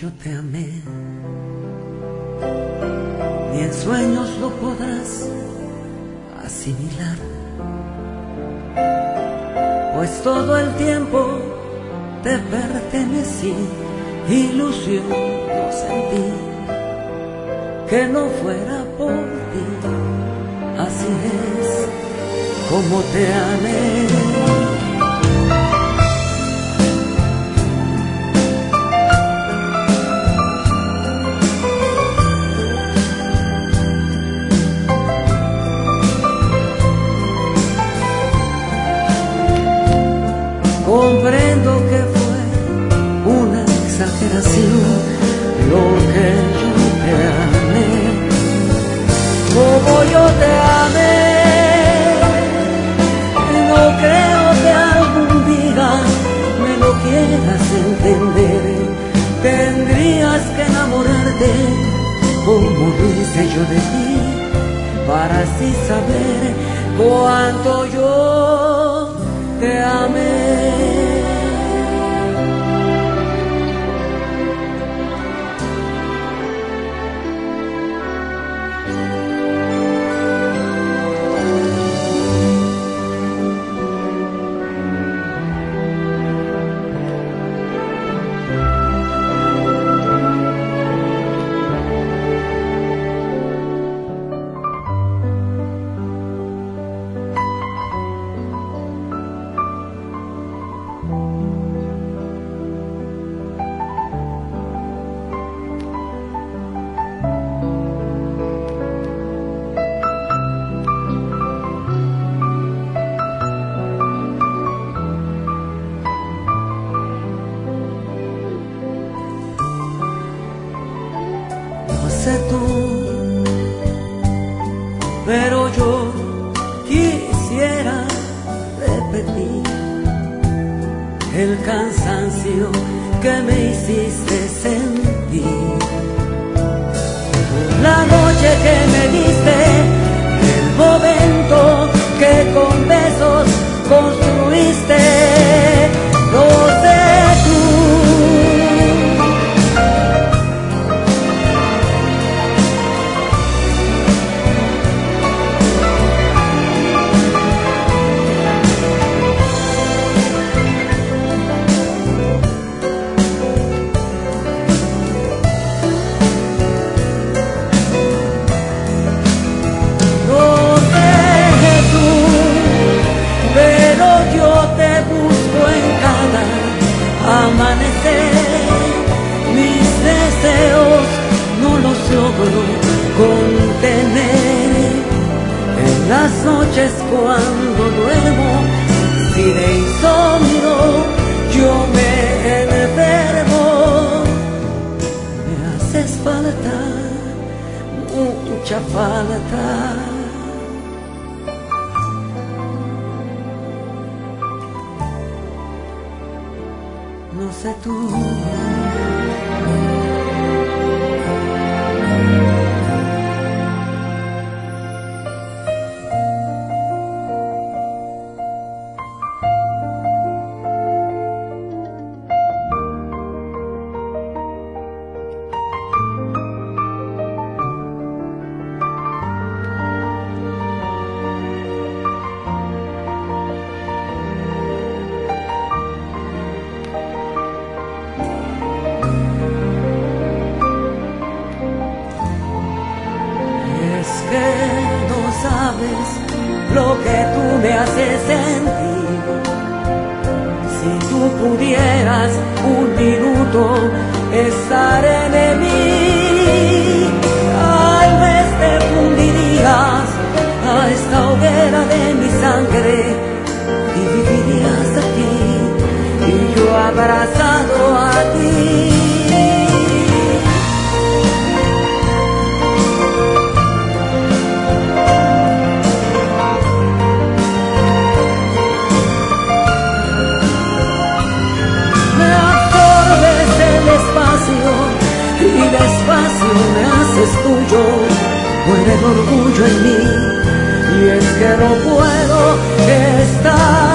yo te amé, ni en sueños lo podrás asimilar, pues todo el tiempo te pertenecí, ilusión no sentí que no fuera por ti, así es como te amé. Comprendo que fue una exageración lo que yo te amé, como yo te amé. No creo que algún día me lo quieras entender. Tendrías que enamorarte como lo hice yo de ti, para así saber cuánto yo te amé. No sé tú, pero yo quisiera repetir el cansancio que me hiciste sentir. La noche que me diste, el momento que con besos construiste. No sé tú, amanecer, mis deseos no los logro contener. En las noches cuando duermo, si de insomnio yo me enfermo, me haces falta, mucha falta. No sé tú. Lo que tú me haces sentir. Si tú pudieras un minuto estar en mí, tal vez te fundirías a esta hoguera de mi sangre y vivirías aquí y yo abrazado a ti. Y despacio me haces tuyo, muere el orgullo en mí, y es que no puedo estar